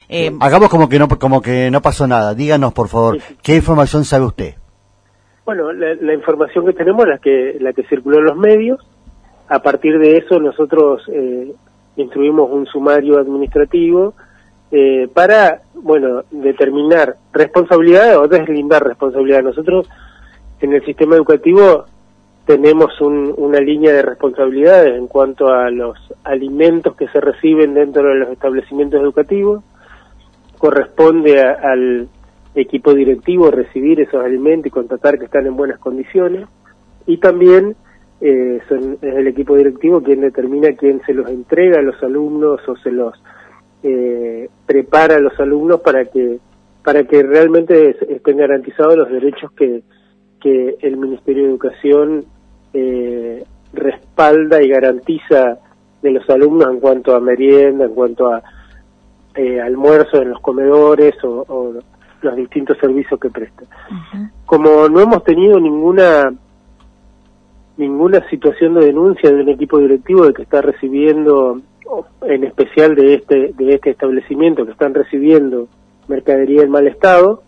Hagamos como que no pasó nada. Díganos, por favor, Sí. ¿qué información sabe usted? Bueno, la información que tenemos es la que circuló en los medios. A partir de eso nosotros instruimos un sumario administrativo para, bueno, determinar responsabilidades o deslindar responsabilidades. Nosotros en el sistema educativo tenemos una línea de responsabilidades en cuanto a los alimentos que se reciben dentro de los establecimientos educativos. Corresponde al equipo directivo recibir esos alimentos y constatar que están en buenas condiciones, y también es el equipo directivo quien determina quién se los entrega a los alumnos o se los prepara a los alumnos para que realmente estén garantizados los derechos que el Ministerio de Educación respalda y garantiza de los alumnos en cuanto a merienda, en cuanto a almuerzos en los comedores o los distintos servicios que prestan. Uh-huh. Como no hemos tenido ninguna situación de denuncia de un equipo directivo de que está recibiendo, en especial de este establecimiento, que están recibiendo mercadería en mal estado,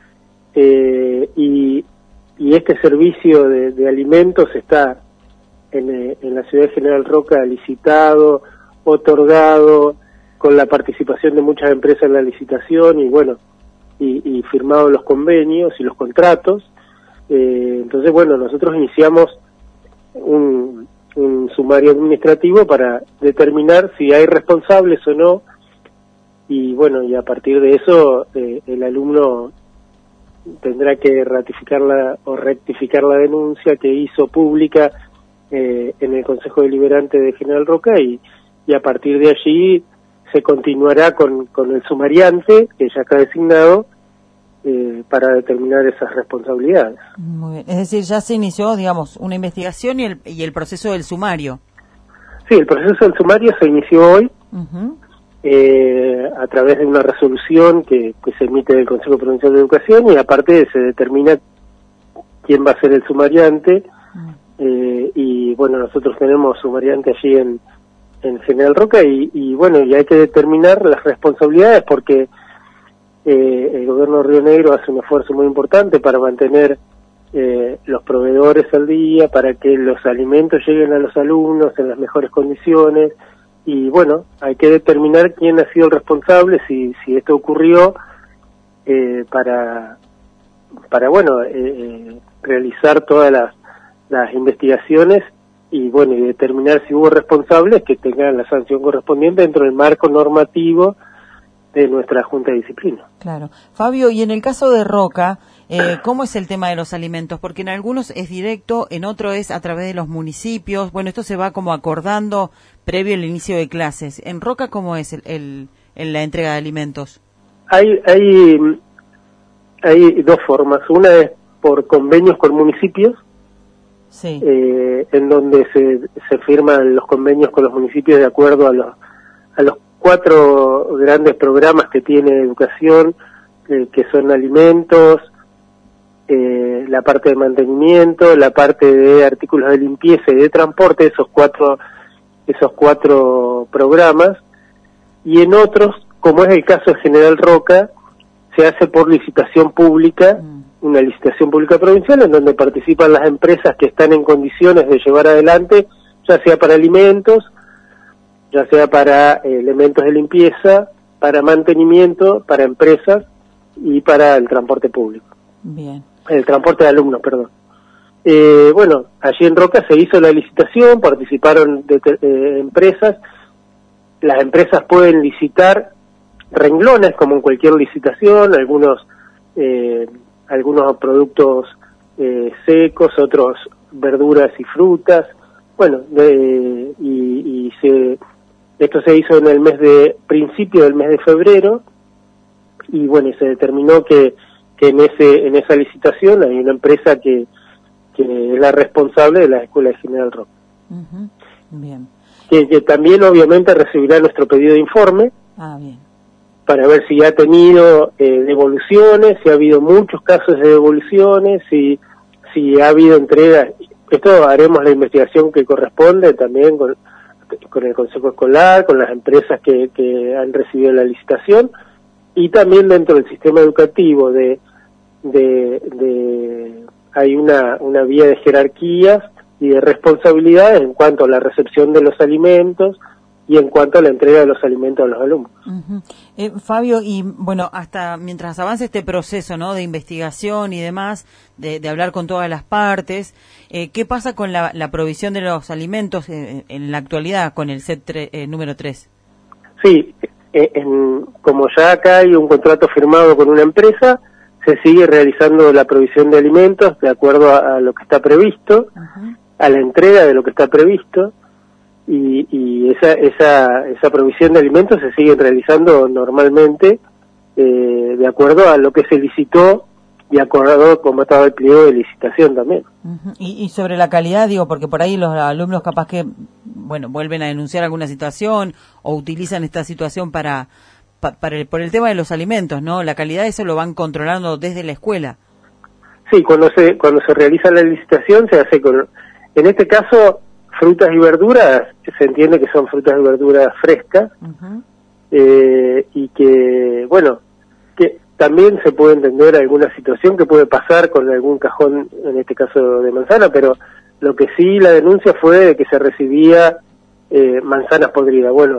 y este servicio de alimentos está en la ciudad de General Roca licitado, otorgado, con la participación de muchas empresas en la licitación, y bueno, y firmados los convenios y los contratos. Entonces, bueno, nosotros iniciamos un sumario administrativo para determinar si hay responsables o no, y bueno, y a partir de eso el alumno tendrá que ratificarla o rectificar la denuncia que hizo pública en el Consejo Deliberante de General Roca, y a partir de allí se continuará con el sumariante que ya está designado para determinar esas responsabilidades. Muy bien. Es decir, ya se inició, digamos, una investigación y el proceso del sumario. Sí, el proceso del sumario se inició hoy. Uh-huh. A través de una resolución que se emite del Consejo Provincial de Educación, y aparte se determina quién va a ser el sumariante. Y bueno, nosotros tenemos sumariante allí en General Roca, y bueno, y hay que determinar las responsabilidades porque el gobierno de Río Negro hace un esfuerzo muy importante para mantener los proveedores al día, para que los alimentos lleguen a los alumnos en las mejores condiciones, y bueno, hay que determinar quién ha sido el responsable, si esto ocurrió, para bueno, realizar todas las investigaciones y bueno, y determinar si hubo responsables que tengan la sanción correspondiente dentro del marco normativo de nuestra Junta de Disciplina. Claro. Fabio, y en el caso de Roca, ¿cómo es el tema de los alimentos? Porque en algunos es directo, en otros es a través de los municipios. Bueno, esto se va como acordando previo al inicio de clases. ¿En Roca cómo es la entrega de alimentos? Hay dos formas. Una es por convenios con municipios, sí. En donde se firman los convenios con los municipios de acuerdo a los 4 grandes programas que tiene educación, que son alimentos, la parte de mantenimiento, la parte de artículos de limpieza y de transporte, esos cuatro programas. Y en otros, como es el caso de General Roca, se hace por licitación pública, una licitación pública provincial en donde participan las empresas que están en condiciones de llevar adelante, ya sea para alimentos, ya sea para elementos de limpieza, para mantenimiento, para empresas y para el transporte público. Bien. El transporte de alumnos, perdón. Bueno, allí en Roca se hizo la licitación, participaron empresas. Las empresas pueden licitar renglones como en cualquier licitación, algunos productos secos, otros verduras y frutas. Bueno, esto se hizo en el principio del mes de febrero, y bueno, se determinó que en esa licitación hay una empresa que es la responsable de la Escuela de General Roca. Uh-huh. Bien. Que también obviamente recibirá nuestro pedido de informe. Bien. Para ver si ha tenido devoluciones, si ha habido muchos casos de devoluciones, si ha habido entregas. Esto haremos la investigación que corresponde también con el Consejo Escolar, con las empresas que han recibido la licitación, y también dentro del sistema educativo hay una vía de jerarquías y de responsabilidades en cuanto a la recepción de los alimentos y en cuanto a la entrega de los alimentos a los alumnos. Fabio, y bueno, hasta mientras avance este proceso, ¿no?, de investigación y demás, de hablar con todas las partes, ¿qué pasa con la provisión de los alimentos en la actualidad con el set número 3? Sí, como ya acá hay un contrato firmado con una empresa, se sigue realizando la provisión de alimentos de acuerdo a lo que está previsto, a la entrega de lo que está previsto, y esa provisión de alimentos se sigue realizando normalmente de acuerdo a lo que se licitó y acordado como estaba el pliego de licitación también. Y sobre la calidad, digo, porque por ahí los alumnos capaz que, bueno, vuelven a denunciar alguna situación o utilizan esta situación por el tema de los alimentos, ¿no? La calidad, eso lo van controlando desde la escuela. Sí, cuando se realiza la licitación se hace en este caso, frutas y verduras, se entiende que son frutas y verduras frescas, y que, bueno, que también se puede entender alguna situación que puede pasar con algún cajón, en este caso de manzana, pero lo que sí la denuncia fue de que se recibía manzanas podridas. Bueno,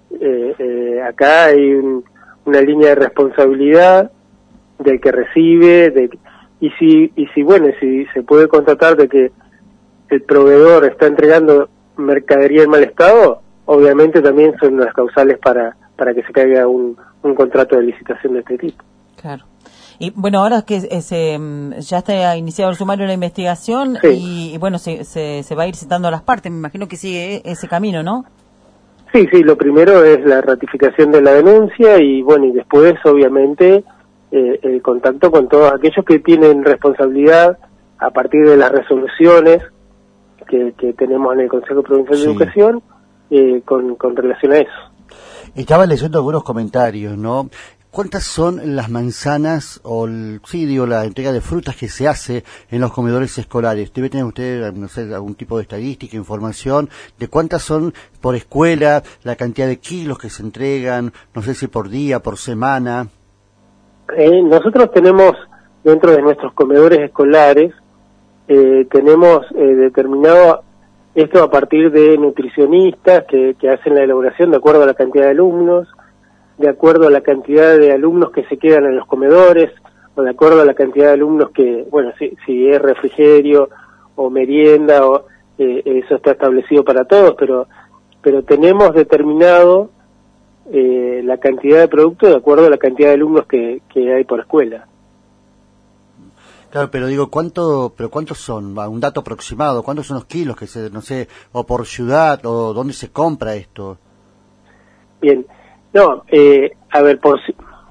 acá hay una línea de responsabilidad del que recibe, y si se puede constatar de que el proveedor está entregando mercadería en mal estado, obviamente también son las causales para que se caiga un contrato de licitación de este tipo. Claro. Y bueno, ahora que ya está iniciado el sumario de la investigación, sí. y bueno, se va a ir citando a las partes, me imagino que sigue ese camino, ¿no? Sí, lo primero es la ratificación de la denuncia y bueno, y después obviamente el contacto con todos aquellos que tienen responsabilidad a partir de las resoluciones que tenemos en el Consejo Provincial de Educación con relación a eso. Estaba leyendo algunos comentarios, ¿no? ¿Cuántas son las manzanas la entrega de frutas que se hace en los comedores escolares? ¿Debe tener usted, no sé, algún tipo de estadística, información de cuántas son por escuela, la cantidad de kilos que se entregan, no sé si por día, por semana? Nosotros tenemos dentro de nuestros comedores escolares, tenemos determinado esto a partir de nutricionistas que hacen la elaboración de acuerdo a la cantidad de alumnos, de acuerdo a la cantidad de alumnos que se quedan en los comedores, o de acuerdo a la cantidad de alumnos que, bueno, si es refrigerio o merienda, eso está establecido para todos, pero tenemos determinado la cantidad de productos de acuerdo a la cantidad de alumnos que hay por escuela. Claro, pero digo, ¿cuántos son? Un dato aproximado, ¿cuántos son los kilos que no sé, o por ciudad, o dónde se compra esto? Bien, no, a ver, por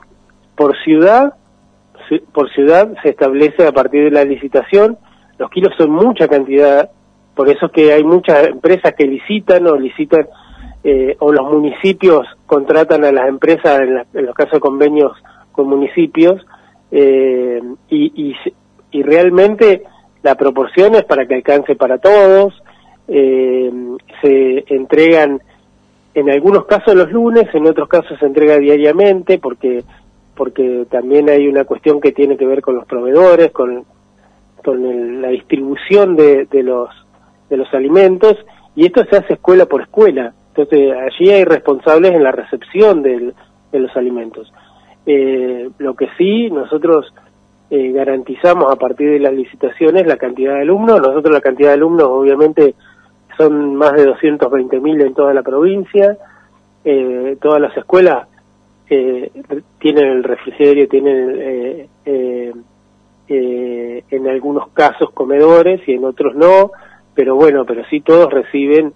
ciudad se establece a partir de la licitación, los kilos son mucha cantidad, por eso es que hay muchas empresas que licitan, o los municipios contratan a las empresas en los casos de convenios con municipios, y realmente la proporción es para que alcance para todos. Se entregan en algunos casos los lunes, en otros casos se entrega diariamente porque también hay una cuestión que tiene que ver con los proveedores, con la distribución de los alimentos, y esto se hace escuela por escuela. Entonces allí hay responsables en la recepción de los alimentos. Lo que sí nosotros garantizamos a partir de las licitaciones la cantidad de alumnos. Nosotros la cantidad de alumnos obviamente son más de 220.000 en toda la provincia. Todas las escuelas tienen el refrigerio, tienen en algunos casos comedores y en otros no, pero sí todos reciben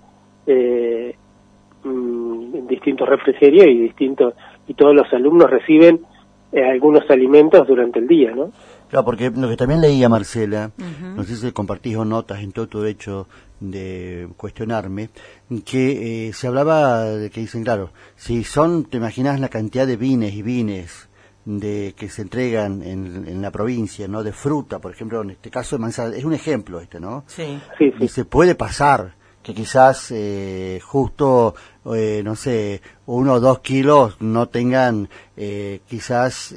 distintos refrigerios y todos los alumnos reciben algunos alimentos durante el día, ¿no? Claro, porque lo que también leía Marcela, no sé si compartís o notas en todo tu derecho de cuestionarme, que se hablaba de que dicen, claro, si te imaginas la cantidad de vines que se entregan en la provincia, ¿no? De fruta, por ejemplo, en este caso de manzana, es un ejemplo ¿no? Sí. Y se puede pasar que quizás justo, no sé, 1 o 2 kilos no tengan quizás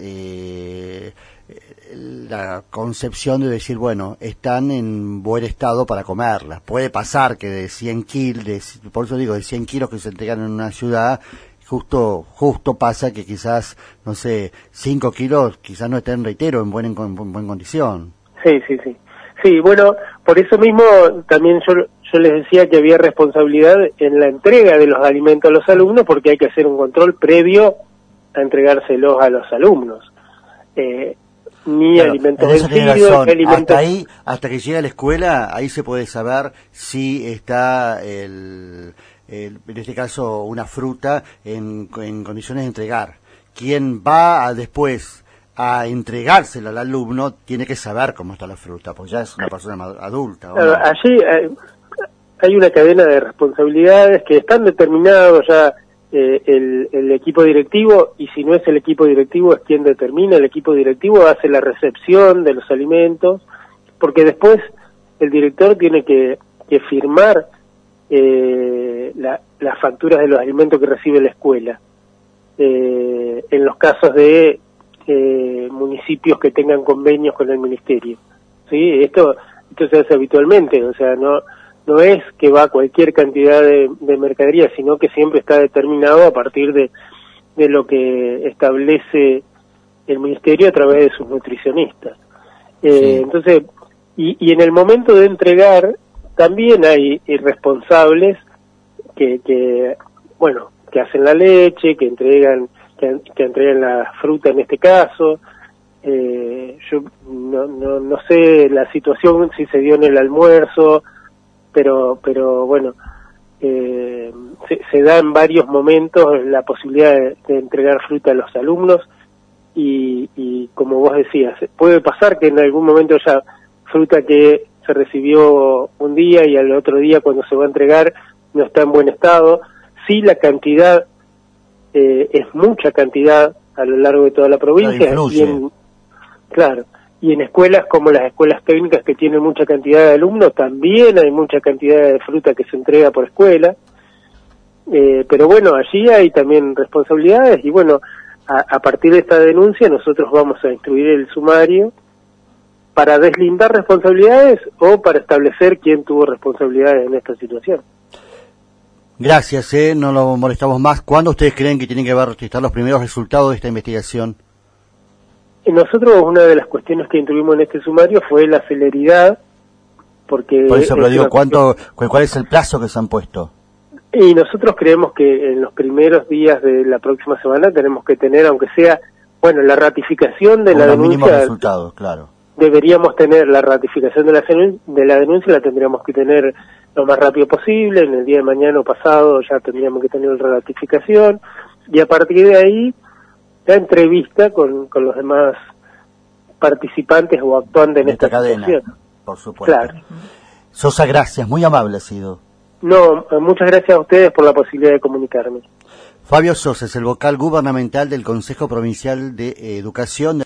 la concepción de decir, bueno, están en buen estado para comerlas. Puede pasar que de 100 kilos, por eso digo, de 100 kilos que se entregan en una ciudad, justo pasa que quizás, no sé, 5 kilos quizás no estén, reitero, en buena condición. Sí. Sí, bueno, por eso mismo también yo les decía que había responsabilidad en la entrega de los alimentos a los alumnos, porque hay que hacer un control previo a entregárselos a los alumnos. Ni claro, alimentos vencidos, alimentos... hasta que llega a la escuela, ahí se puede saber si está en este caso una fruta en condiciones de entregar. Quien va después a entregársela al alumno tiene que saber cómo está la fruta, porque ya es una persona adulta. Claro, no. Allí hay una cadena de responsabilidades que están determinados ya. El equipo directivo, y si no es el equipo directivo es quien determina, el equipo directivo hace la recepción de los alimentos, porque después el director tiene que firmar las facturas de los alimentos que recibe la escuela, en los casos de municipios que tengan convenios con el ministerio. ¿Sí? Esto se hace habitualmente, o sea, no es que va cualquier cantidad de mercadería, sino que siempre está determinado a partir de lo que establece el ministerio a través de sus nutricionistas. Sí. Entonces, y en el momento de entregar, también hay responsables que hacen la leche, que entregan la fruta en este caso. Yo no sé la situación si se dio en el almuerzo, pero bueno, se da en varios momentos la posibilidad de entregar fruta a los alumnos y como vos decías, puede pasar que en algún momento haya fruta que se recibió un día y al otro día cuando se va a entregar no está en buen estado. Sí, la cantidad es mucha cantidad a lo largo de toda la provincia. Y en escuelas como las escuelas técnicas que tienen mucha cantidad de alumnos, también hay mucha cantidad de fruta que se entrega por escuela. Pero bueno, allí hay también responsabilidades y bueno, a partir de esta denuncia nosotros vamos a instruir el sumario para deslindar responsabilidades o para establecer quién tuvo responsabilidades en esta situación. Gracias, no lo molestamos más. ¿Cuándo ustedes creen que tienen que registrar los primeros resultados de esta investigación? Nosotros, una de las cuestiones que introducimos en este sumario fue la celeridad, porque... Por eso, pero digo, ¿cuál es el plazo que se han puesto? Y nosotros creemos que en los primeros días de la próxima semana tenemos que tener, aunque sea, bueno, la ratificación de la denuncia... mínimos resultados, claro. Deberíamos tener la ratificación de la denuncia, la tendríamos que tener lo más rápido posible, en el día de mañana o pasado ya tendríamos que tener la ratificación, y a partir de ahí... la entrevista con los demás participantes o actuantes en esta cadena, situación. Por supuesto. Claro. Sosa, gracias, muy amable ha sido. No, muchas gracias a ustedes por la posibilidad de comunicarme. Fabio Sosa es el vocal gubernamental del Consejo Provincial de Educación.